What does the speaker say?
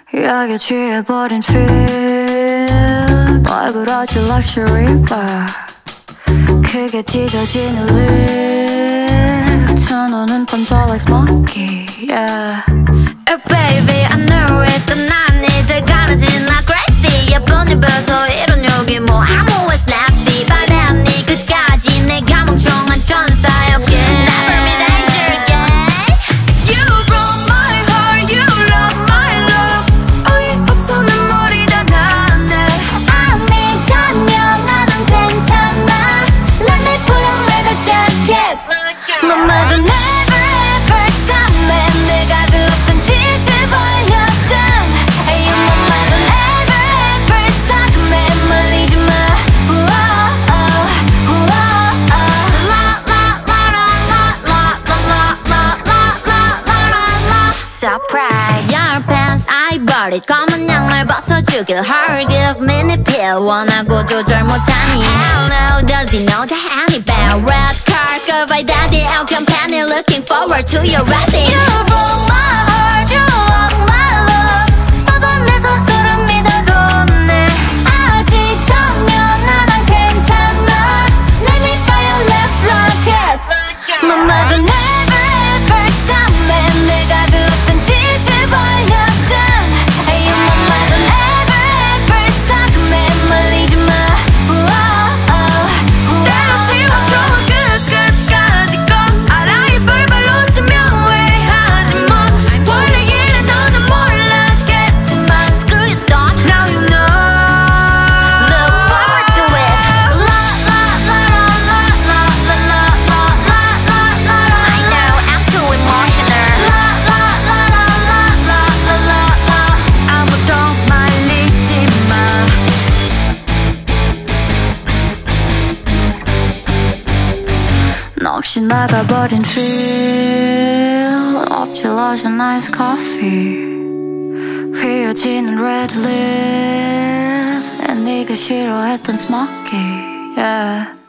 약에 취해버린 feel 널 부러질 luxury bar 크게 찢어지는 lip 두 눈은 번져 like smoky yeah. Oh baby I know it 난 이제 가라진 like crazy 예쁜 입에서 이런 욕이 뭐 I'm always nasty 바람 네 끝까지 내가 멍청한 천사였게 Never be danger yeah. You broke my heart you love my love 어이없어 눈물이 다 나네 아니 전혀 나는 괜찮아 Let me put on leather jacket 너마저 never ever 썸네 내가 그땐 짓을 벌였던 Hey you 너마저 never ever 썸네 말리지 마 Surprise Your pants I bought it 검은 양말 벗어주길 Her give me the pill 원하고 조절 못하니 Hell no does he know the honey bell Red car go by daddy out company Looking forward to your wedding You broke my heart you lost my love 매번 내 선수를 믿어뒀네 아직 전혀 나는 괜찮아 Let me fire let's rock it 너마저 never ever 썸네 내가 그땐 짓을 벌였던 Hey you 너마저 never ever 썸네 말리지 마 때려치워 좋은 끝까지 건 알아 입을 발로치면 후회하지 뭐 원래 이래 너는 몰랐겠지만 Screw you don't Now you know Look forward to it I know I'm too emotional 아무도 말리지 마 넋이 나가버린 feel 엎질러진 ice coffee 휘어지는 red lip 네가 싫어했던 smoky yeah.